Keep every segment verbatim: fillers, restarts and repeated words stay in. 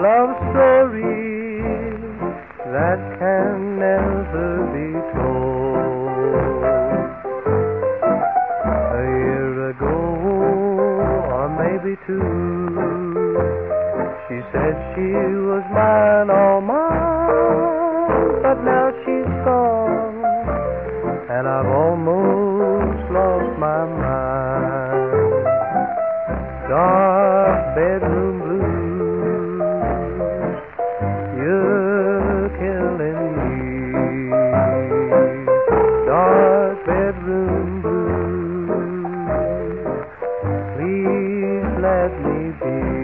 love story that can never be told. A year ago, or maybe two, she said she was mine, all mine, but now she's gone, and I've almost lost my mind. Dark bedroom blues, you're killing me. Dark bedroom blues, please let me be.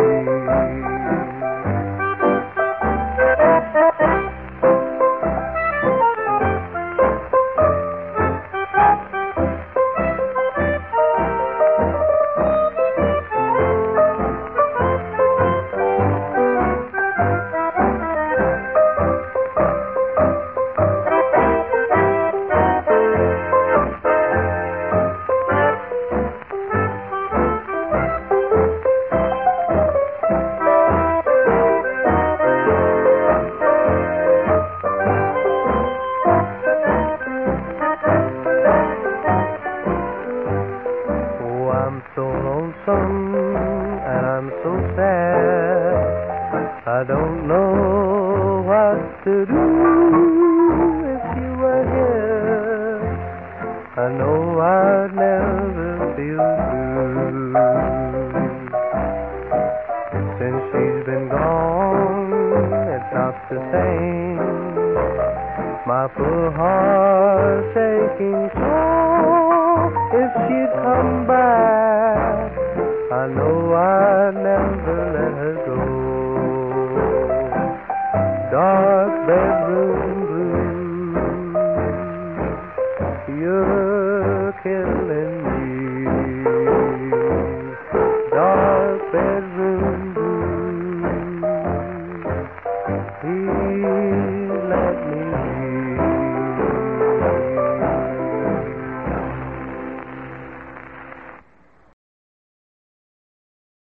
I'm so lonesome and I'm so sad, I don't know what to do. If you were here, I know I'd never feel blue. Since she's been gone, it's not the same. My poor heart's aching